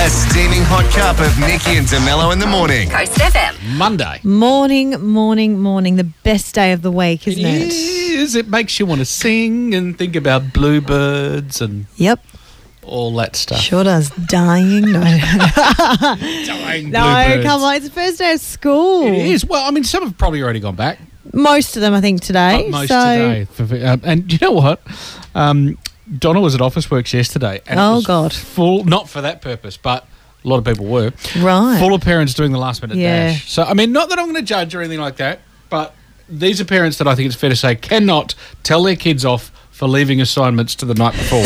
A steaming hot cup of Nikki and DeMello in the morning. Coast FM. Monday. Morning. The best day of the week, isn't it? It is. It makes you want to sing and think about bluebirds and Yep. all that stuff. Sure does. Dying. No. Dying No, bluebirds. come on. It's the first day of school. It is. Well, I mean, some have probably already gone back. Most of them, I think, today. Most so, today. And you know what? Donna was at Officeworks yesterday. And it Oh, was God. Full, not for that purpose, but a lot of people were. Right. Full of parents doing the last minute Yeah. dash. So, I mean, not that I'm going to judge or anything like that, but these are parents that I think it's fair to say cannot tell their kids off for leaving assignments to the night before.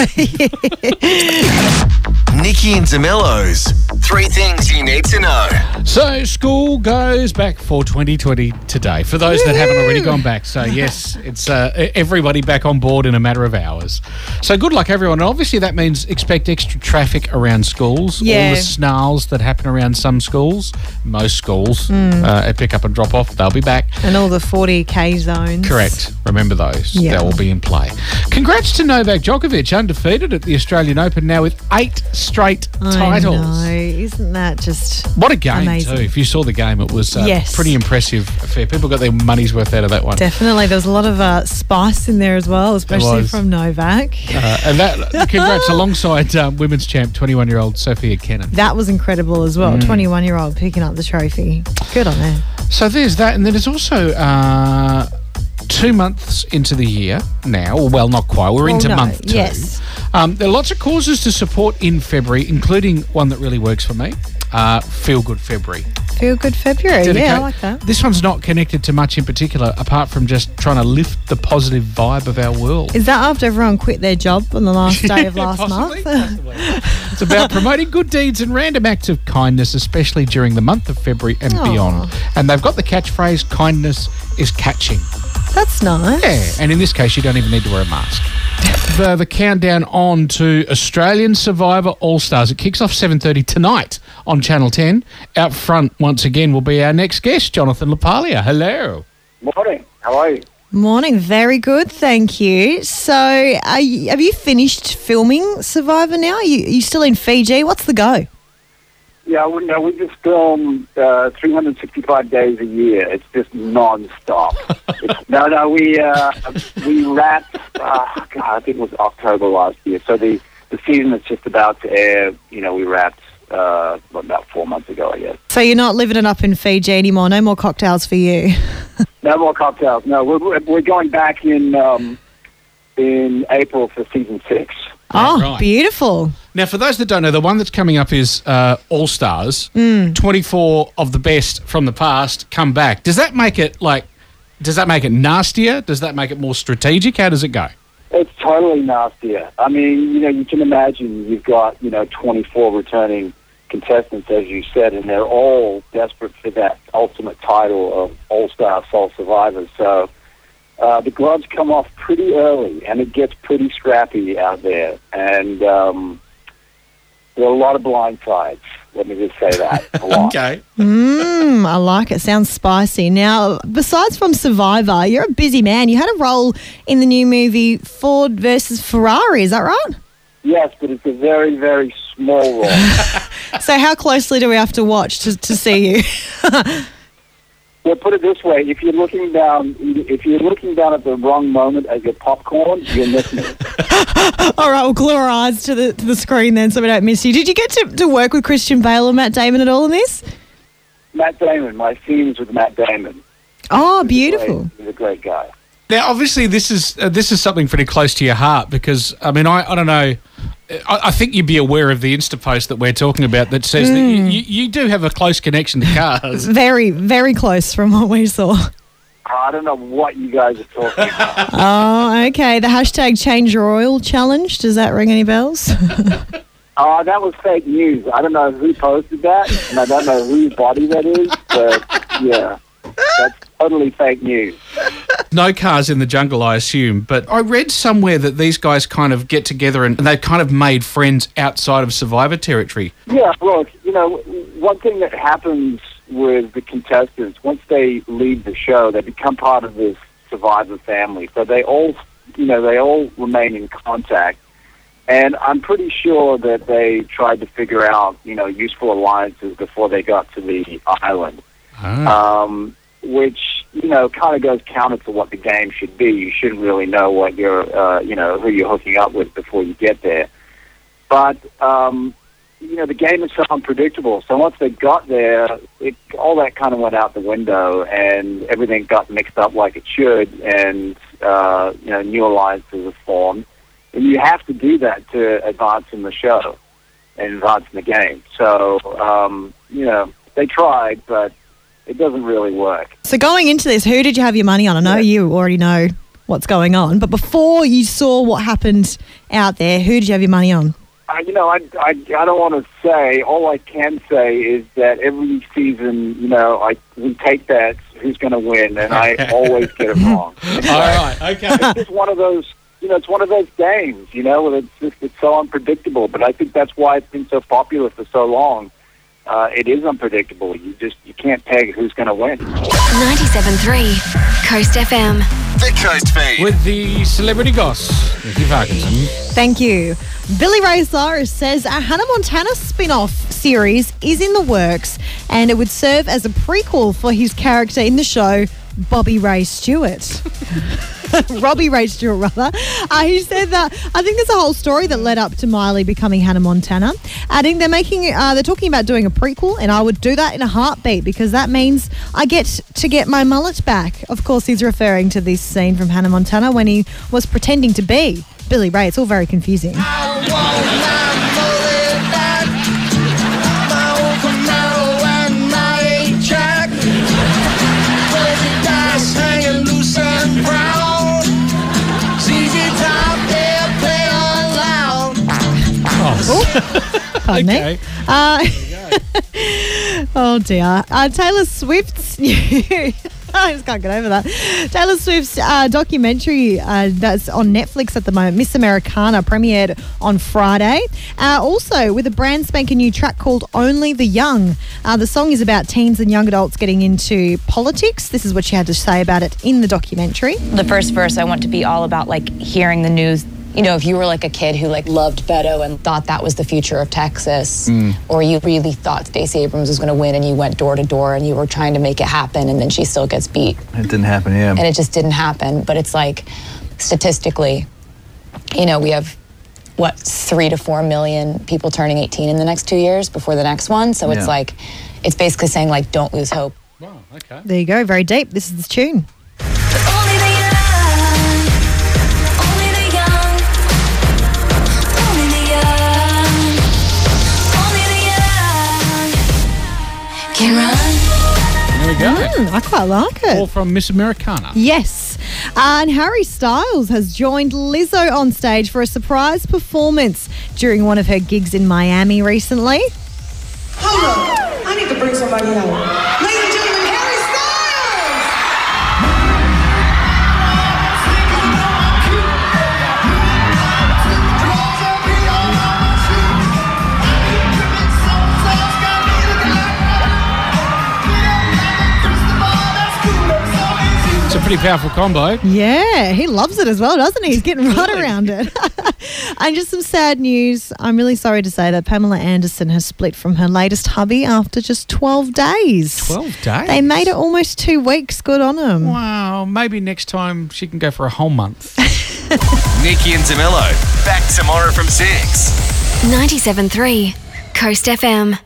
Nikki and DeMello's 3 things you need to know. So school goes back for 2020 today, for those that haven't already gone back. So yes, it's everybody back on board in a matter of hours. So good luck, everyone. And obviously that means expect extra traffic around schools. Yeah. All the snarls that happen around some schools, most schools, at pick up and drop off, they'll be back. and all the 40k zones. Correct. Remember those. Yeah. They will be in play. Congrats to Novak Djokovic, undefeated at the Australian Open now with 8 straight titles. I know. Isn't that just What a game, amazing? too. If you saw the game, it was Yes. pretty impressive affair. People got their money's worth out of that one. Definitely. There was a lot of spice in there as well, especially was. from Novak. And that, congrats alongside women's champ, 21-year-old Sophia Kenin. That was incredible as well. 21-year-old picking up the trophy. Good on her. So there's that. And then there's also 2 months into the year now. Well, not quite. We're into no, month 2. yes. There are lots of causes to support in February, including one that really works for me, Feel Good February. Feel Good February. Yeah, I Dedicate- like that. This one's not connected to much in particular, apart from just trying to lift the positive vibe of our world. Is that after everyone quit their job on the last day of last Possibly, month? possibly. It's about promoting good deeds and random acts of kindness, especially during the month of February and Aw. beyond. And they've got the catchphrase, kindness is catching. That's nice. Yeah, and in this case, you don't even need to wear a mask. The countdown on to Australian Survivor All-Stars. It kicks off 7:30 tonight on Channel 10. Out front, once again, will be our next guest, Jonathan LaPaglia. Hello. Morning. How are you? Morning. Very good. Thank you. So have you finished filming Survivor now? Are you still in Fiji? What's the go? Yeah, we just film 365 days a year. It's just non-stop. We wrapped, I think it was October last year. So the season that's just about to air, we wrapped about 4 months ago, I guess. So you're not living it up in Fiji anymore? No more cocktails for you? No more cocktails. No, we're going back in April for season 6. Oh, Right. beautiful. Now, for those that don't know, the one that's coming up is All-Stars. 24 of the best from the past come back. Does that make it nastier? Does that make it more strategic? How does it go? It's totally nastier. I mean, you can imagine you've got, 24 returning contestants, as you said, and they're all desperate for that ultimate title of All-Star Sole Survivors. So the gloves come off pretty early, and it gets pretty scrappy out there. And there are a lot of blind sides. Let me just say that. A lot. Okay. I like it. Sounds spicy. Now, besides from Survivor, you're a busy man. You had a role in the new movie Ford versus Ferrari. Is that right? Yes, but it's a very, very small role. So how closely do we have to watch to see you? Well, put it this way: if you're looking down at the wrong moment as your popcorn, you're missing it. All right, we'll glue our eyes to the screen then so we don't miss you. Did you get to work with Christian Bale or Matt Damon at all in this? Matt Damon. My scenes with Matt Damon. Oh, beautiful. He's a great guy. Now, obviously, this is something pretty close to your heart because, I mean, I don't know. I think you'd be aware of the Insta post that we're talking about that says that you do have a close connection to cars. Very, very close from what we saw. I don't know what you guys are talking about. Oh, okay. The hashtag Change Your Oil challenge. Does that ring any bells? That was fake news. I don't know who posted that, and I don't know whose body that is, but yeah, that's totally fake news. No cars in the jungle, I assume. But I read somewhere that these guys kind of get together and they kind of made friends outside of Survivor territory. Yeah, look, one thing that happens with the contestants, once they leave the show, they become part of this Survivor family. So they all remain in contact. And I'm pretty sure that they tried to figure out, useful alliances before they got to the island, which, kind of goes counter to what the game should be. You shouldn't really know what you're, who you're hooking up with before you get there. But, the game is so unpredictable. So once they got there, all that kind of went out the window, and everything got mixed up like it should, and, new alliances are formed. And you have to do that to advance in the show and advance in the game. So, they tried, but it doesn't really work. So going into this, who did you have your money on? I know you already know what's going on, but before you saw what happened out there, who did you have your money on? I don't want to say. All I can say is that every season, we take bets who's going to win, and I always get it wrong. All right, okay. It's just one of those, it's one of those games, where it's so unpredictable. But I think that's why it's been so popular for so long. It is unpredictable. You can't peg who's going to win. 97.3 Coast FM. The Coast Feed. With the celebrity goss, Nikki Parkinson. Thank you. Billy Ray Cyrus says a Hannah Montana spin-off series is in the works, and it would serve as a prequel for his character in the show, Bobby Ray Stewart. Robbie Ray Stewart, rather. He said that I think there's a whole story that led up to Miley becoming Hannah Montana. Adding they're talking about doing a prequel, and I would do that in a heartbeat because that means I get to get my mullet back. Of course, he's referring to this scene from Hannah Montana when he was pretending to be Billy Ray. It's all very confusing. Pardon me. Oh dear. Taylor Swift's I just can't get over that. Taylor Swift's documentary that's on Netflix at the moment, Miss Americana, premiered on Friday. Also with a brand spanking new track called Only the Young. The song is about teens and young adults getting into politics. This is what she had to say about it in the documentary. The first verse, I want to be all about hearing the news. If you were a kid who loved Beto and thought that was the future of Texas, or you really thought Stacey Abrams was going to win and you went door to door and you were trying to make it happen and then she still gets beat. It didn't happen, yeah. And it just didn't happen. But it's statistically, we have, 3 to 4 million people turning 18 in the next 2 years before the next one. So it's it's basically saying don't lose hope. Wow, okay. There you go, very deep. This is the tune. Can run. There we go. I quite like it. All from Miss Americana. Yes. And Harry Styles has joined Lizzo on stage for a surprise performance during one of her gigs in Miami recently. Hold up. I need to bring somebody out. Ladies and gentlemen, Harry It's a pretty powerful combo. Yeah, he loves it as well, doesn't he? He's getting right around it. And just some sad news. I'm really sorry to say that Pamela Anderson has split from her latest hubby after just 12 days. 12 days? They made it almost 2 weeks. Good on them. Wow, maybe next time she can go for a whole month. Nikki and DeMello, back tomorrow from 6. 97.3 Coast FM.